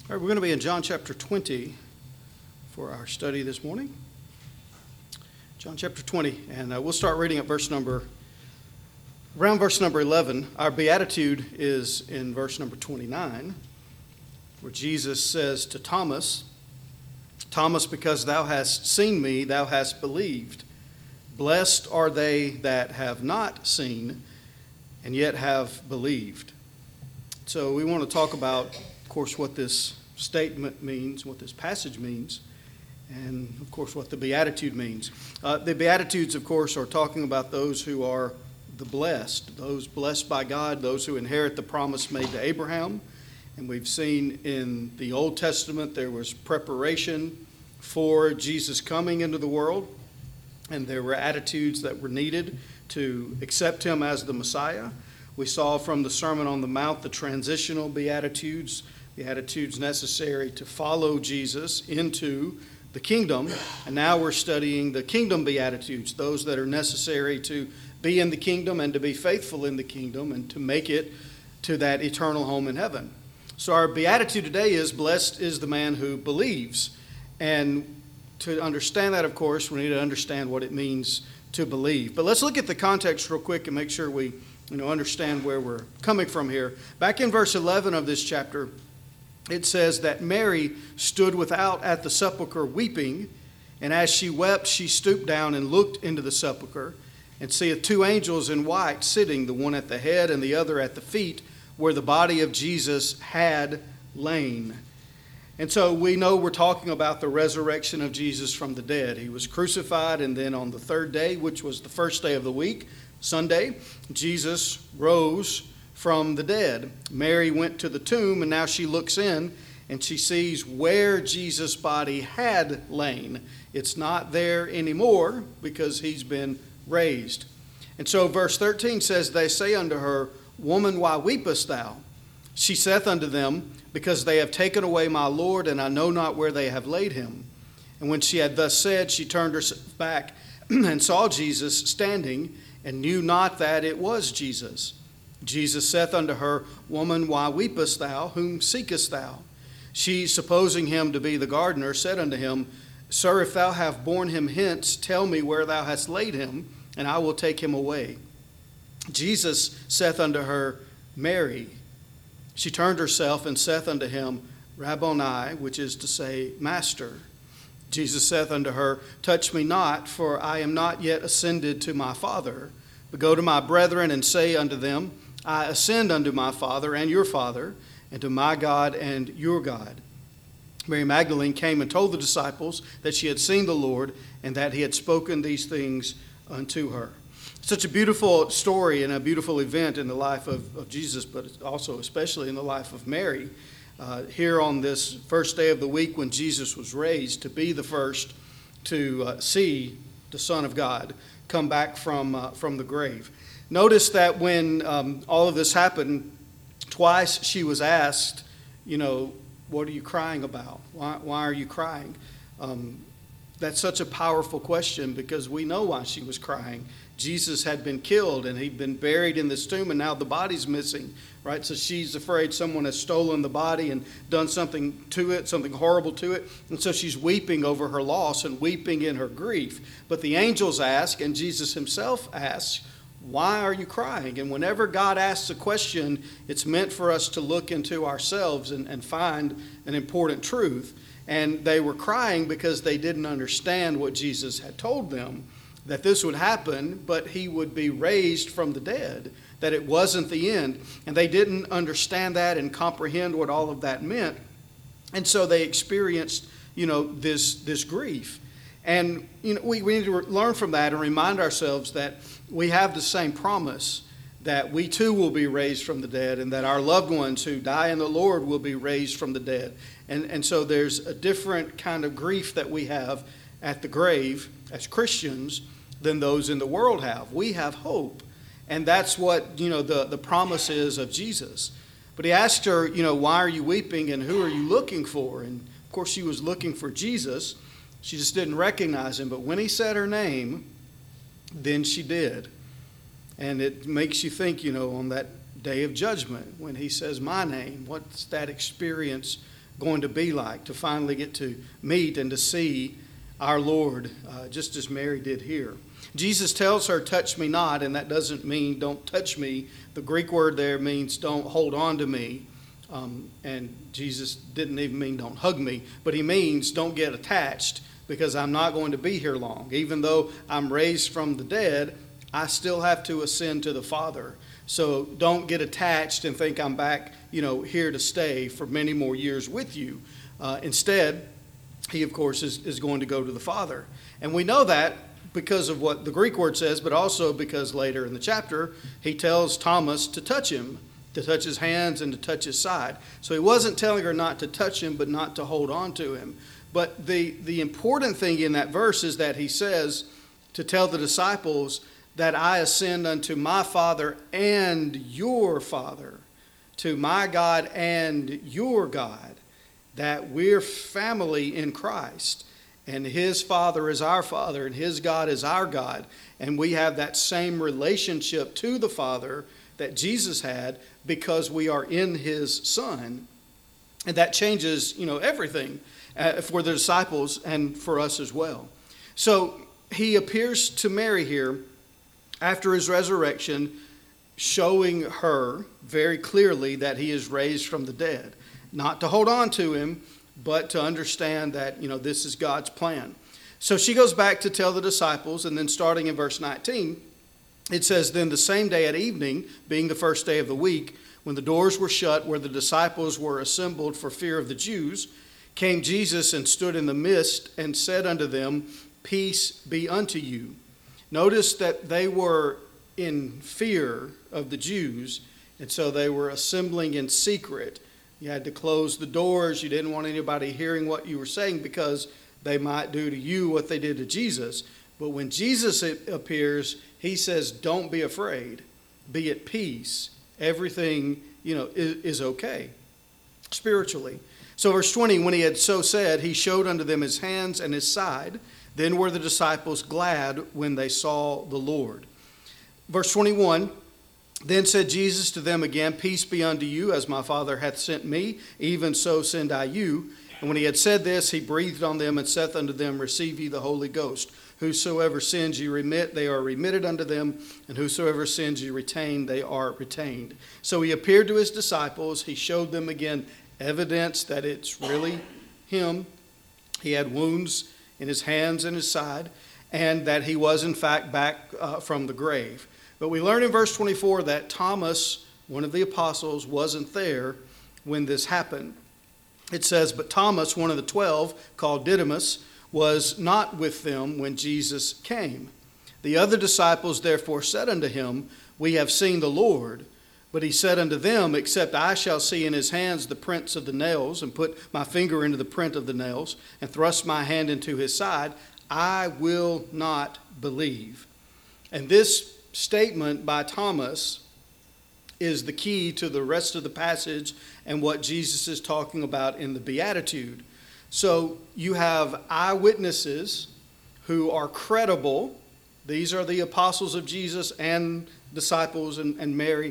All right, we're going to be in John chapter 20 for our study this morning. John chapter 20, and we'll start reading at around verse number 11. Our beatitude is in verse number 29, where Jesus says to Thomas, "Thomas, because thou hast seen me, thou hast believed. Blessed are they that have not seen and yet have believed." So we want to talk about, of course, what this statement means, what this passage means, and, of course, what the Beatitude means. The Beatitudes, of course, are talking about those who are the blessed, those blessed by God, those who inherit the promise made to Abraham. And we've seen in the Old Testament there was preparation for Jesus coming into the world, and there were attitudes that were needed to accept him as the Messiah. We saw from the Sermon on the Mount the transitional Beatitudes, the attitudes necessary to follow Jesus into the kingdom. And now we're studying the kingdom Beatitudes, those that are necessary to be in the kingdom and to be faithful in the kingdom and to make it to that eternal home in heaven. So our Beatitude today is, "Blessed is the man who believes." And to understand that, of course, we need to understand what it means to believe. But let's look at the context real quick and make sure we understand where we're coming from here. Back in verse 11 of this chapter, it says that Mary stood without at the sepulchre weeping, and as she wept, she stooped down and looked into the sepulchre, and seeth two angels in white sitting, the one at the head and the other at the feet, where the body of Jesus had lain. And so we know we're talking about the resurrection of Jesus from the dead. He was crucified, and then on the third day, which was the first day of the week, Sunday, Jesus rose from the dead. Mary went to the tomb, and now she looks in, and she sees where Jesus' body had lain. It's not there anymore because he's been raised. And so verse 13 says, "They say unto her, Woman, why weepest thou? She saith unto them, Because they have taken away my Lord, and I know not where they have laid him. And when she had thus said, she turned herself back and saw Jesus standing, and knew not that it was Jesus. Jesus saith unto her, Woman, why weepest thou? Whom seekest thou? She, supposing him to be the gardener, said unto him, Sir, if thou have borne him hence, tell me where thou hast laid him, and I will take him away. Jesus saith unto her, Mary. She turned herself and saith unto him, Rabboni, which is to say, Master. Jesus saith unto her, Touch me not, for I am not yet ascended to my Father, but go to my brethren and say unto them, I ascend unto my Father and your Father, and to my God and your God. Mary Magdalene came and told the disciples that she had seen the Lord, and that he had spoken these things unto her. Such a beautiful story and a beautiful event in the life of Jesus, but also especially in the life of Mary. Here on this first day of the week when Jesus was raised, to be the first to see the Son of God come back from the grave. Notice that when all of this happened, twice she was asked, what are you crying about? Why are you crying? That's such a powerful question because we know why she was crying. Jesus had been killed and he'd been buried in this tomb, and now the body's missing, right? So she's afraid someone has stolen the body and done something to it, something horrible to it. And so she's weeping over her loss and weeping in her grief. But the angels ask, and Jesus himself asks, why are you crying? And whenever God asks a question, it's meant for us to look into ourselves and find an important truth. And they were crying because they didn't understand what Jesus had told them, that this would happen, but he would be raised from the dead, that it wasn't the end. And they didn't understand that and comprehend what all of that meant. And so they experienced, this grief. And we need to learn from that and remind ourselves that we have the same promise, that we too will be raised from the dead, and that our loved ones who die in the Lord will be raised from the dead. And so there's a different kind of grief that we have at the grave as Christians than those in the world have. We have hope. And that's what, the promise is of Jesus. But he asked her, why are you weeping and who are you looking for? And of course she was looking for Jesus. She just didn't recognize him. But when he said her name, then she did. And it makes you think, on that day of judgment, when he says my name, what's that experience going to be like, to finally get to meet and to see our Lord, just as Mary did here. Jesus tells her, touch me not, and that doesn't mean don't touch me. The Greek word there means don't hold on to me. And Jesus didn't even mean don't hug me, but he means don't get attached, because I'm not going to be here long. Even though I'm raised from the dead, I still have to ascend to the Father. So don't get attached and think I'm back, here to stay for many more years with you. Instead, he, of course, is going to go to the Father. And we know that because of what the Greek word says, but also because later in the chapter, he tells Thomas to touch him, to touch his hands and to touch his side. So he wasn't telling her not to touch him, but not to hold on to him. But the important thing in that verse is that he says to tell the disciples that I ascend unto my Father and your Father, to my God and your God, that we're family in Christ, and his Father is our Father, and his God is our God, and we have that same relationship to the Father that Jesus had because we are in his Son. And that changes, everything for the disciples and for us as well. So he appears to Mary here after his resurrection, showing her very clearly that he is raised from the dead. Not to hold on to him, but to understand that, this is God's plan. So she goes back to tell the disciples, and then starting in verse 19, it says, then the same day at evening, being the first day of the week, when the doors were shut where the disciples were assembled for fear of the Jews, came Jesus and stood in the midst and said unto them, peace be unto you. Notice that they were in fear of the Jews, and so they were assembling in secret. You had to close the doors. You didn't want anybody hearing what you were saying because they might do to you what they did to Jesus. But when Jesus appears, he says, don't be afraid. Be at peace. Everything, is okay spiritually. So verse 20, when he had so said, he showed unto them his hands and his side. Then were the disciples glad when they saw the Lord. Verse 21, then said Jesus to them again, peace be unto you, as my Father hath sent me, even so send I you. And when he had said this, he breathed on them and saith unto them, receive ye the Holy Ghost. Whosoever sins ye remit, they are remitted unto them, and whosoever sins ye retain, they are retained. So he appeared to his disciples. He showed them again evidence that it's really him. He had wounds in his hands and his side, and that he was in fact back from the grave. But we learn in verse 24 that Thomas, one of the apostles, wasn't there when this happened. It says, but Thomas, one of the 12, called Didymus, was not with them when Jesus came. The other disciples therefore said unto him, we have seen the Lord. But he said unto them, except I shall see in his hands the prints of the nails, and put my finger into the print of the nails, and thrust my hand into his side, I will not believe. And this statement by Thomas is the key to the rest of the passage and what Jesus is talking about in the Beatitude. So you have eyewitnesses who are credible. These are the apostles of Jesus and disciples and Mary,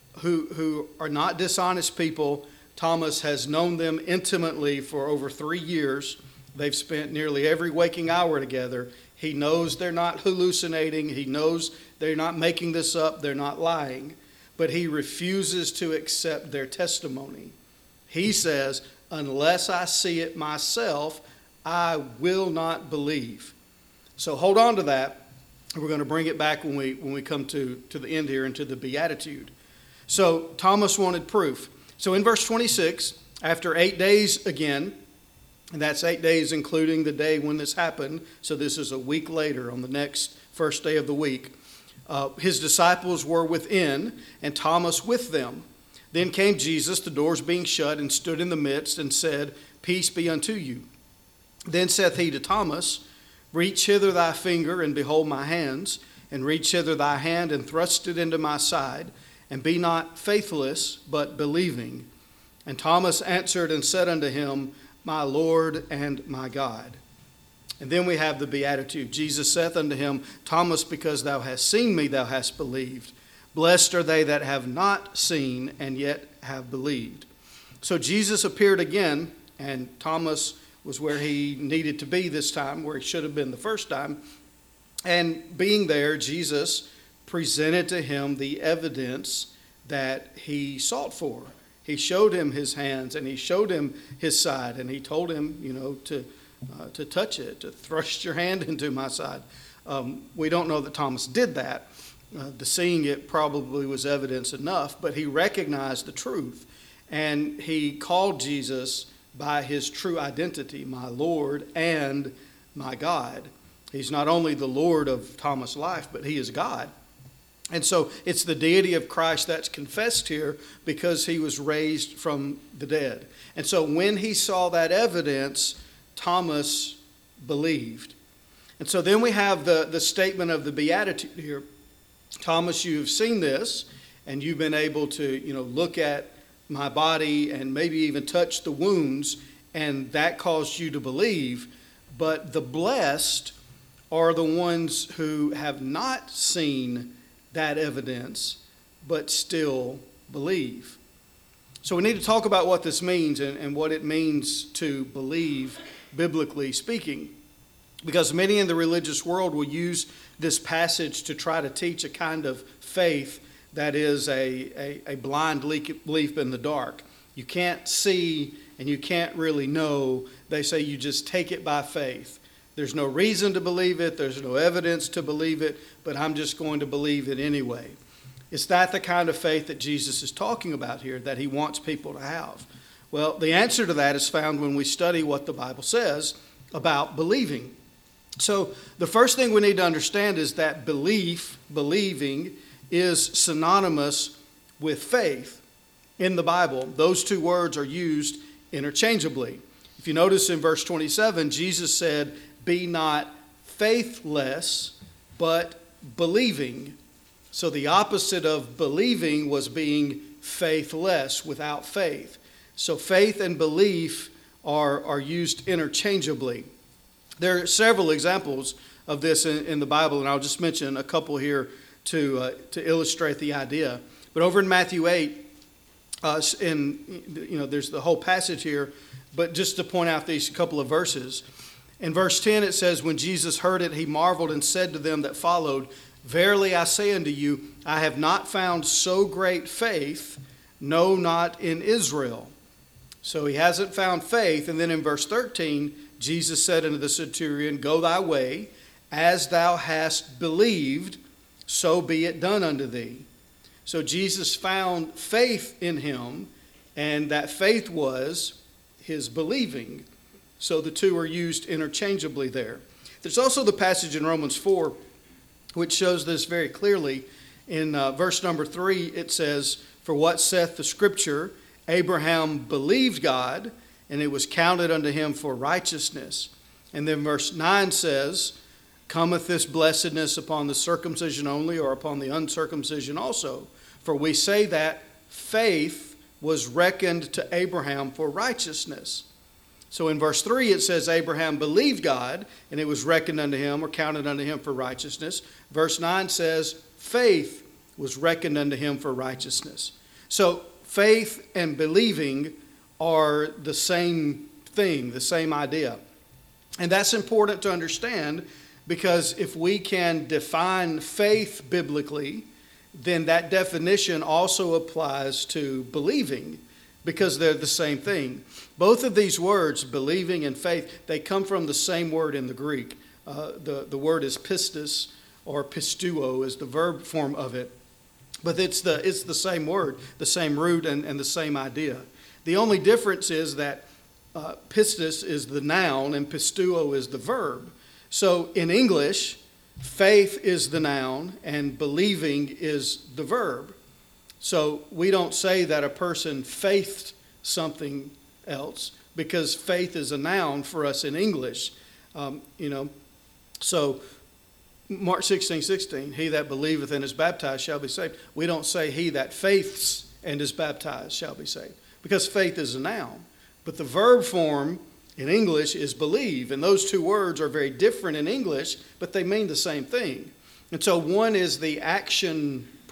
who are not dishonest people. Thomas has known them intimately for over 3 years. They've spent nearly every waking hour together. He knows they're not hallucinating. He knows they're not making this up. They're not lying. But he refuses to accept their testimony. He says, unless I see it myself, I will not believe. So hold on to that. We're going to bring it back when we come to the end here, into the Beatitude. So Thomas wanted proof. So in verse 26, after 8 days again, and that's 8 days including the day when this happened, so this is a week later on the next first day of the week, his disciples were within, and Thomas with them. Then came Jesus, the doors being shut, and stood in the midst, and said, peace be unto you. Then saith he to Thomas, reach hither thy finger, and behold my hands, and reach hither thy hand, and thrust it into my side, and be not faithless, but believing. And Thomas answered and said unto him, my Lord and my God. And then we have the Beatitude. Jesus saith unto him, Thomas, because thou hast seen me, thou hast believed. Blessed are they that have not seen and yet have believed. So Jesus appeared again And Thomas was where he needed to be this time, where he should have been the first time. And being there, Jesus presented to him the evidence that he sought for. He showed him his hands, and he showed him his side, and he told him, to touch it, to thrust your hand into my side. We don't know that Thomas did that. The seeing it probably was evidence enough, but he recognized the truth, and he called Jesus by his true identity, my Lord and my God. He's not only the Lord of Thomas' life, but he is God. And so it's the deity of Christ that's confessed here because he was raised from the dead. And so when he saw that evidence, Thomas believed. And so then we have the statement of the Beatitude here. Thomas, you've seen this, and you've been able to, look at my body and maybe even touch the wounds, and that caused you to believe. But the blessed are the ones who have not seen that evidence, but still believe. So we need to talk about what this means and what it means to believe, biblically speaking. Because many in the religious world will use this passage to try to teach a kind of faith that is a blind leap in the dark. You can't see and you can't really know. They say you just take it by faith. There's no reason to believe it. There's no evidence to believe it, but I'm just going to believe it anyway. Is that the kind of faith that Jesus is talking about here, that he wants people to have? Well, the answer to that is found when we study what the Bible says about believing. So the first thing we need to understand is that believing, is synonymous with faith. In the Bible, those two words are used interchangeably. If you notice in verse 27, Jesus said, "Be not faithless, but believing." So the opposite of believing was being faithless, without faith. So faith and belief are used interchangeably. There are several examples of this in the Bible, and I'll just mention a couple here to illustrate the idea. But over in Matthew 8, there's the whole passage here, but just to point out these couple of verses. In verse 10 it says, "When Jesus heard it, he marveled and said to them that followed, Verily I say unto you, I have not found so great faith, no, not in Israel." So he hasn't found faith. And then in verse 13, Jesus said unto the centurion, "Go thy way, as thou hast believed, so be it done unto thee." So Jesus found faith in him, and that faith was his believing. So the two are used interchangeably there. There's also the passage in Romans 4, which shows this very clearly. In verse number 3, it says, "For what saith the Scripture? Abraham believed God, and it was counted unto him for righteousness." And then verse 9 says, "Cometh this blessedness upon the circumcision only, or upon the uncircumcision also? For we say that faith was reckoned to Abraham for righteousness." So in verse 3 it says Abraham believed God, and it was reckoned unto him, or counted unto him for righteousness. Verse 9 says faith was reckoned unto him for righteousness. So faith and believing are the same thing, the same idea. And that's important to understand, because if we can define faith biblically, then that definition also applies to believing, because they're the same thing. Both of these words, believing and faith, they come from the same word in the Greek. The word is pistis, or pistuo is the verb form of it. But it's the same word, the same root and the same idea. The only difference is that pistis is the noun and pistuo is the verb. So in English, faith is the noun and believing is the verb. So we don't say that a person faithed something else, because faith is a noun for us in English. So Mark 16:16, "He that believeth and is baptized shall be saved." We don't say he that faiths and is baptized shall be saved, because faith is a noun. But the verb form in English is believe, and those two words are very different in English, but they mean the same thing. And so one is the action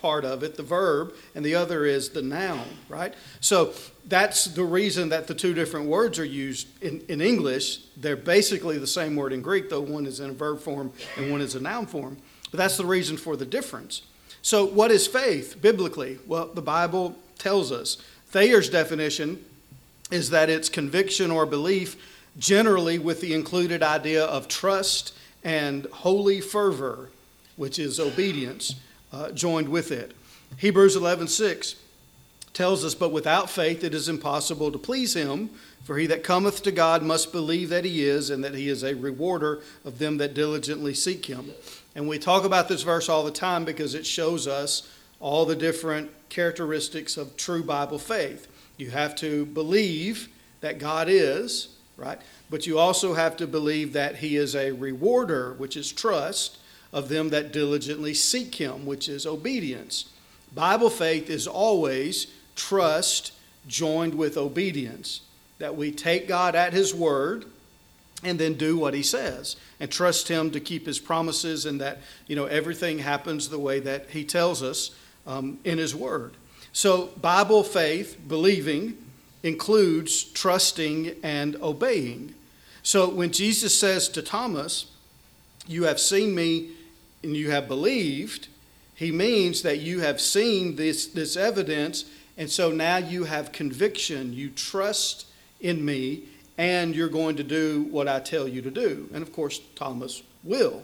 part of it, the verb, and the other is the noun, right? So that's the reason that the two different words are used in English. They're basically the same word in Greek, though one is in a verb form and one is a noun form. But that's the reason for the difference. So what is faith biblically? Well, the Bible tells us. Thayer's definition is that it's conviction or belief, generally with the included idea of trust and holy fervor, which is obedience, joined with it. Hebrews 11:6 tells us, but without faith it is impossible to please him, for he that cometh to God must believe that he is, and that he is a rewarder of them that diligently seek him. And we talk about this verse all the time because it shows us all the different characteristics of true Bible faith. You have to believe that God is, right? But you also have to believe that he is a rewarder, which is trust, of them that diligently seek him, which is obedience. Bible faith is always trust joined with obedience, that we take God at his word and then do what he says and trust him to keep his promises, and that, everything happens the way that he tells us in his word. So Bible faith, believing, includes trusting and obeying. So when Jesus says to Thomas, you have seen me and you have believed, he means that you have seen this evidence, and so now you have conviction. You trust in me, and you're going to do what I tell you to do. And of course, Thomas will.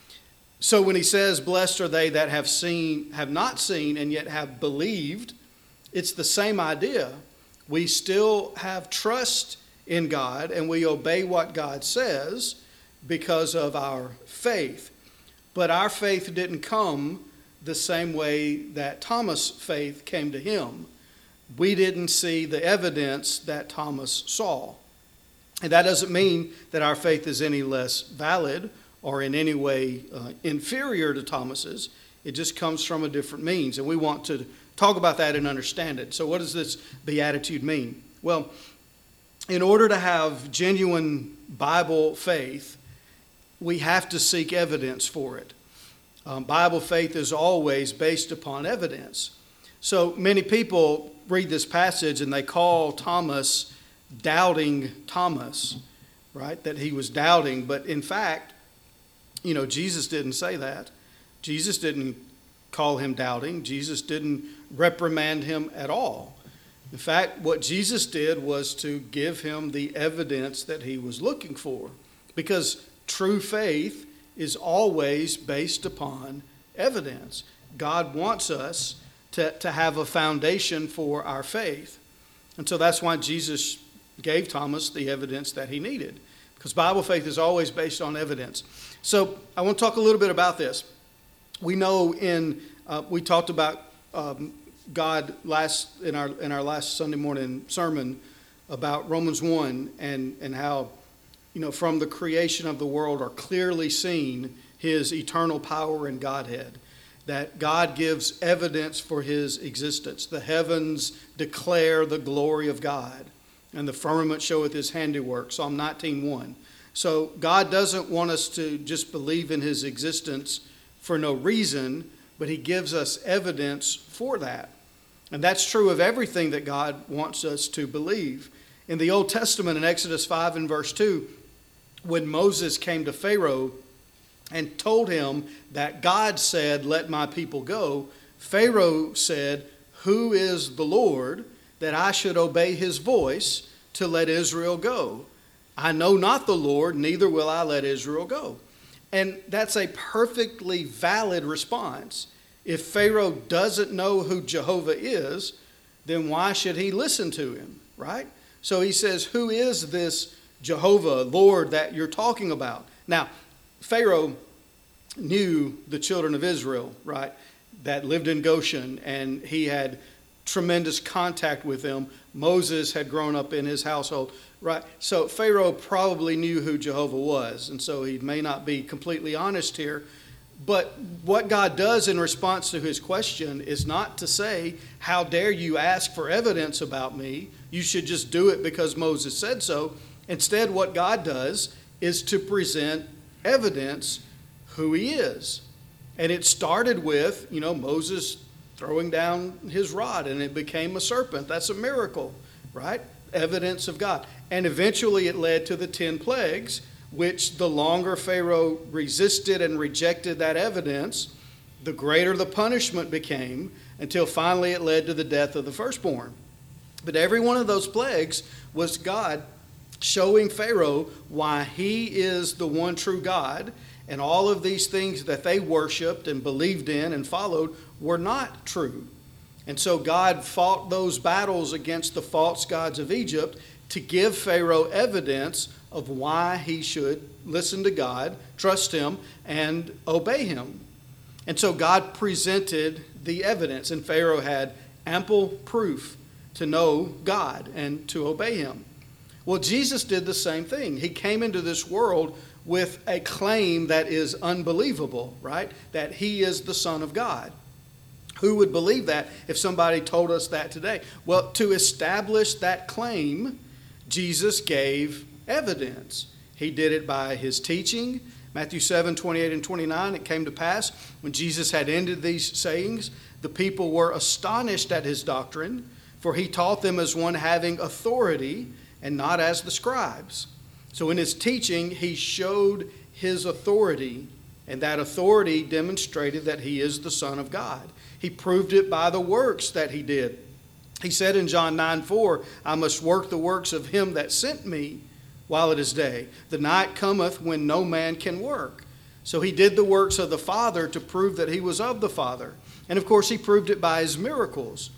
So when he says, blessed are they that have not seen, and yet have believed, it's the same idea. We still have trust in God, and we obey what God says because of our faith. But our faith didn't come the same way that Thomas' faith came to him. We didn't see the evidence that Thomas saw. And that doesn't mean that our faith is any less valid or in any way inferior to Thomas's. It just comes from a different means, and we want to talk about that and understand it. So what does this beatitude mean? Well, in order to have genuine Bible faith, we have to seek evidence for it. Bible faith is always based upon evidence. So many people read this passage and they call Thomas doubting Thomas, right? That he was doubting. But in fact, Jesus didn't say that. Jesus didn't call him doubting. Jesus didn't reprimand him at all. In fact, what Jesus did was to give him the evidence that he was looking for, because true faith is always based upon evidence. God wants us to have a foundation for our faith. And so that's why Jesus gave Thomas the evidence that he needed, because Bible faith is always based on evidence. So I want to talk a little bit about this. We know we talked about God in our last Sunday morning sermon about Romans 1 and how, from the creation of the world are clearly seen his eternal power and Godhead, that God gives evidence for his existence. The heavens declare the glory of God, and the firmament showeth his handiwork, Psalm 19:1. So God doesn't want us to just believe in his existence for no reason, but he gives us evidence for that. And that's true of everything that God wants us to believe. In the Old Testament, in Exodus 5 and verse 2, when Moses came to Pharaoh and told him that God said, let my people go, Pharaoh said, who is the Lord that I should obey his voice to let Israel go? I know not the Lord, neither will I let Israel go. And that's a perfectly valid response. If Pharaoh doesn't know who Jehovah is, then why should he listen to him, right? So he says, who is this Jehovah, Lord, that you're talking about? Now, Pharaoh knew the children of Israel, right, that lived in Goshen, and he had tremendous contact with them. Moses had grown up in his household, right? So Pharaoh probably knew who Jehovah was, and so he may not be completely honest here. But what God does in response to his question is not to say, how dare you ask for evidence about me? You should just do it because Moses said so. Instead, what God does is to present evidence who he is. And it started with, Moses throwing down his rod and it became a serpent. That's a miracle, right? Evidence of God. And eventually it led to the 10 plagues, which the longer Pharaoh resisted and rejected that evidence, the greater the punishment became, until finally it led to the death of the firstborn. But every one of those plagues was God showing Pharaoh why he is the one true God, and all of these things that they worshiped and believed in and followed were not true. And so God fought those battles against the false gods of Egypt to give Pharaoh evidence of why he should listen to God, trust him, and obey him. And so God presented the evidence, and Pharaoh had ample proof to know God and to obey him. Well, Jesus did the same thing. He came into this world with a claim that is unbelievable, right? That he is the Son of God. Who would believe that if somebody told us that today? Well, to establish that claim, Jesus gave evidence. He did it by his teaching. Matthew 7:28 and 29, it came to pass, when Jesus had ended these sayings, the people were astonished at his doctrine, for he taught them as one having authority and not as the scribes. So in his teaching, he showed his authority, and that authority demonstrated that he is the Son of God. He proved it by the works that he did. He said in John 9:4, I must work the works of him that sent me while it is day. The night cometh when no man can work. So he did the works of the Father to prove that he was of the Father. And of course, he proved it by his miracles.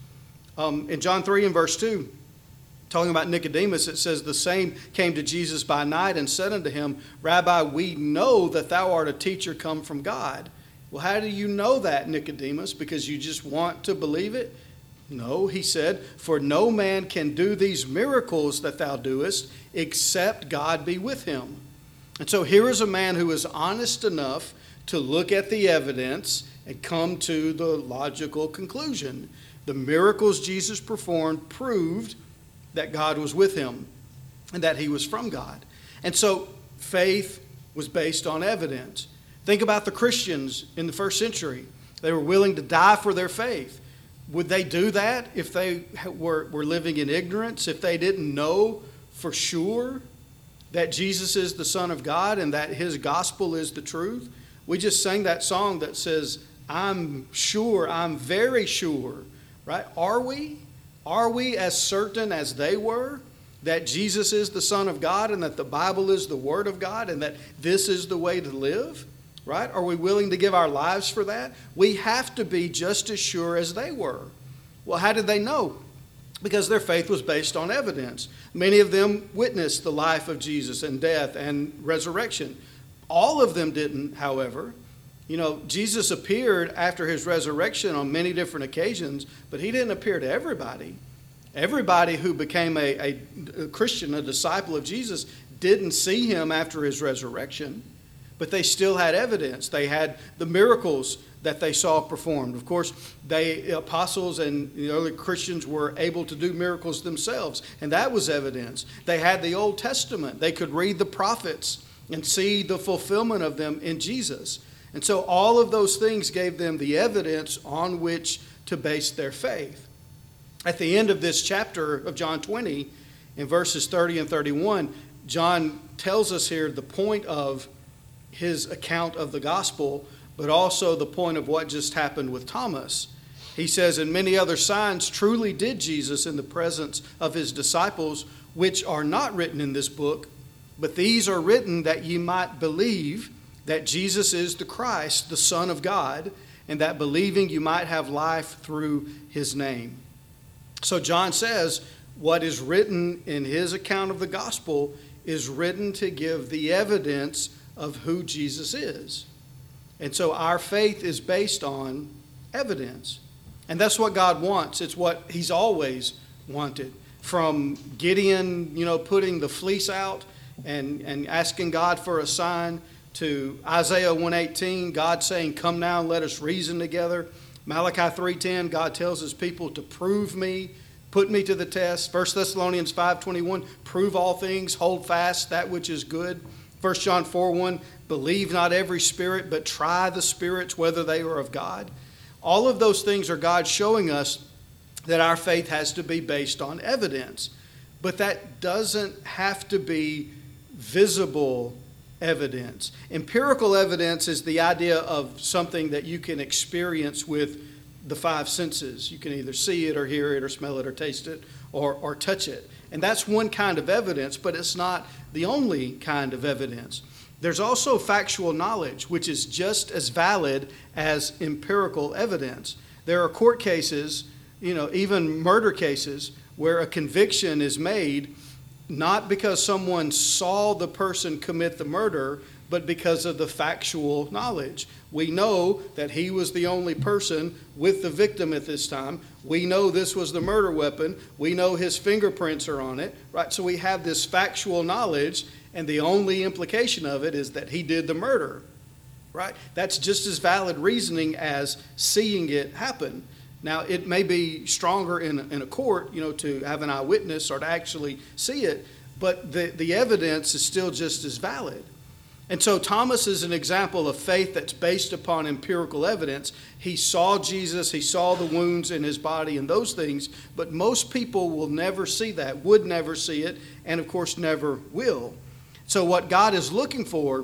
In John 3 and verse 2, talking about Nicodemus, it says, the same came to Jesus by night and said unto him, Rabbi, we know that thou art a teacher come from God. Well, how do you know that, Nicodemus? Because you just want to believe it? No, he said, for no man can do these miracles that thou doest except God be with him. And so here is a man who is honest enough to look at the evidence and come to the logical conclusion. The miracles Jesus performed proved that God was with him and that he was from God. And so faith was based on evidence. Think about the Christians in the first century. They were willing to die for their faith. Would they do that if they were living in ignorance, if they didn't know for sure that Jesus is the Son of God and that his gospel is the truth? We just sang that song that says, I'm sure, I'm very sure, right? Are we? Are we as certain as they were that Jesus is the Son of God and that the Bible is the Word of God and that this is the way to live? Right? Are we willing to give our lives for that? We have to be just as sure as they were. Well, how did they know? Because their faith was based on evidence. Many of them witnessed the life of Jesus and death and resurrection. All of them didn't, however. You know, Jesus appeared after his resurrection on many different occasions, but he didn't appear to everybody. Everybody who became a Christian, a disciple of Jesus, didn't see him after his resurrection. But they still had evidence. They had the miracles that they saw performed. Of course, the apostles and the early Christians were able to do miracles themselves, and that was evidence. They had the Old Testament. They could read the prophets and see the fulfillment of them in Jesus. And so all of those things gave them the evidence on which to base their faith. At the end of this chapter of John 20, in verses 30 and 31, John tells us here the point of his account of the gospel, but also the point of what just happened with Thomas. He says, and many other signs truly did Jesus in the presence of his disciples, which are not written in this book, but these are written that ye might believe that Jesus is the Christ, the Son of God, and that believing you might have life through his name. So John says what is written in his account of the gospel is written to give the evidence of who Jesus is. And so our faith is based on evidence. And that's what God wants. It's what he's always wanted. From Gideon, putting the fleece out and asking God for a sign, to Isaiah 1:18, God saying, come now and let us reason together. Malachi 3:10, God tells his people to prove me, put me to the test. 1 Thessalonians 5:21, prove all things, hold fast that which is good. 1 John 4:1, believe not every spirit, but try the spirits whether they are of God. All of those things are God showing us that our faith has to be based on evidence. But that doesn't have to be visible evidence. Empirical evidence is the idea of something that you can experience with the five senses. You can either see it or hear it or smell it or taste it or touch it. And that's one kind of evidence, but it's not the only kind of evidence. There's also factual knowledge, which is just as valid as empirical evidence. There are court cases, even murder cases, where a conviction is made not because someone saw the person commit the murder, but because of the factual knowledge. We know that he was the only person with the victim at this time. We know this was the murder weapon. We know his fingerprints are on it, right? So we have this factual knowledge, and the only implication of it is that he did the murder, right? That's just as valid reasoning as seeing it happen. Now, it may be stronger in a court, to have an eyewitness or to actually see it, but the evidence is still just as valid. And so Thomas is an example of faith that's based upon empirical evidence. He saw Jesus, he saw the wounds in his body and those things, but most people will never see that, would never see it, and of course never will. So what God is looking for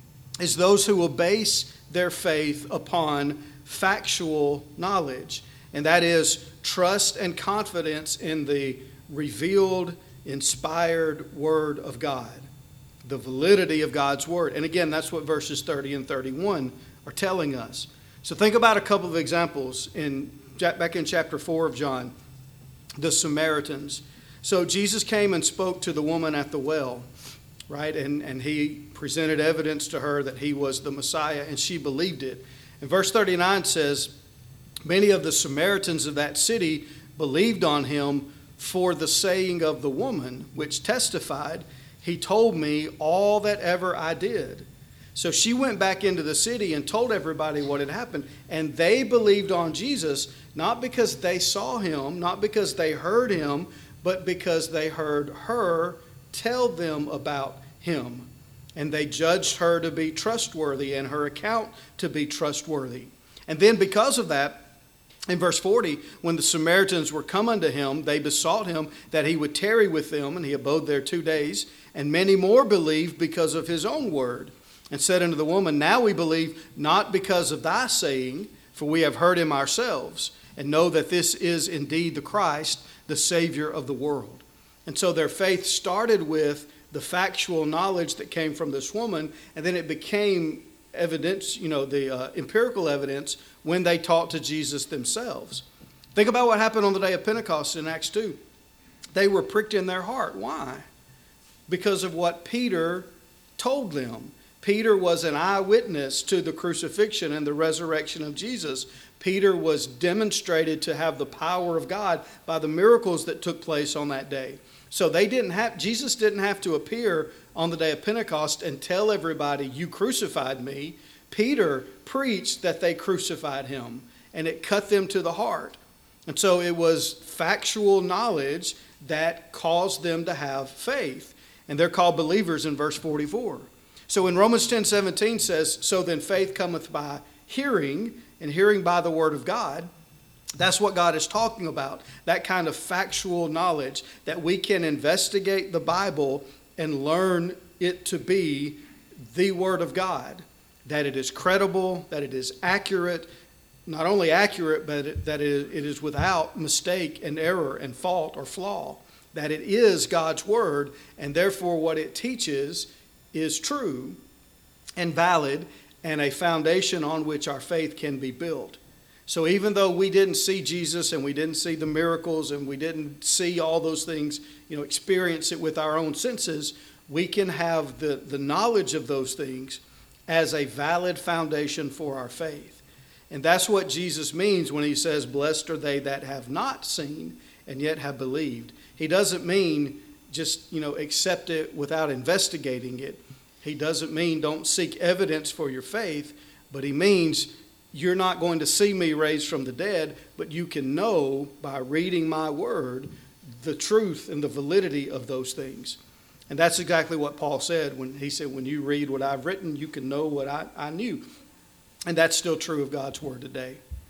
is those who will base their faith upon factual knowledge. And that is trust and confidence in the revealed, inspired Word of God, the validity of God's Word. And again, that's what verses 30 and 31 are telling us. So think about a couple of examples back in chapter 4 of John, the Samaritans. So Jesus came and spoke to the woman at the well, right? And he presented evidence to her that he was the Messiah, and she believed it. And verse 39 says, many of the Samaritans of that city believed on him for the saying of the woman, which testified, he told me all that ever I did. So she went back into the city and told everybody what had happened. And they believed on Jesus, not because they saw him, not because they heard him, but because they heard her tell them about him. And they judged her to be trustworthy and her account to be trustworthy. And then because of that, in verse 40, when the Samaritans were come unto him, they besought him that he would tarry with them, and he abode there 2 days. And many more believed because of his own word, and said unto the woman, now we believe not because of thy saying, for we have heard him ourselves, and know that this is indeed the Christ, the Savior of the world. And so their faith started with the factual knowledge that came from this woman, and then it became evidence, the empirical evidence when they talked to Jesus themselves. Think about what happened on the day of Pentecost in Acts 2. They were pricked in their heart. Why? Because of what Peter told them. Peter was an eyewitness to the crucifixion and the resurrection of Jesus. Peter was demonstrated to have the power of God by the miracles that took place on that day. So Jesus didn't have to appear on the day of Pentecost and tell everybody, you crucified me. Peter preached that they crucified him, and it cut them to the heart. And so it was factual knowledge that caused them to have faith. And they're called believers in verse 44. So in Romans 10:17 says, so then faith cometh by hearing, and hearing by the word of God. That's what God is talking about, that kind of factual knowledge that we can investigate the Bible and learn it to be the Word of God, that it is credible, that it is accurate, not only accurate, but that it is without mistake and error and fault or flaw, that it is God's Word, and therefore what it teaches is true and valid and a foundation on which our faith can be built. So even though we didn't see Jesus and we didn't see the miracles and we didn't see all those things, experience it with our own senses, we can have the knowledge of those things as a valid foundation for our faith. And that's what Jesus means when he says, blessed are they that have not seen and yet have believed. He doesn't mean just, accept it without investigating it. He doesn't mean don't seek evidence for your faith, but he means you're not going to see me raised from the dead, but you can know by reading my word the truth and the validity of those things. And that's exactly what Paul said when he said, when you read what I've written, you can know what I knew. And that's still true of God's word today.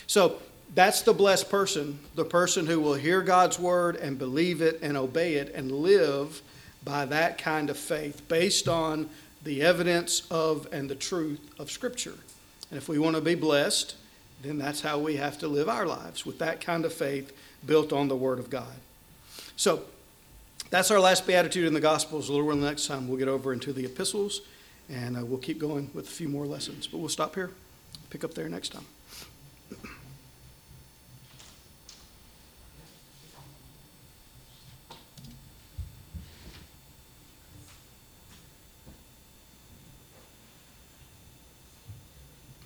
So that's the blessed person, the person who will hear God's word and believe it and obey it and live by that kind of faith based on the evidence of and the truth of Scripture. And if we want to be blessed, then that's how we have to live our lives, with that kind of faith built on the Word of God. So that's our last beatitude in the Gospels. Lord willing, next time we'll get over into the epistles, and we'll keep going with a few more lessons. But we'll stop here, pick up there next time.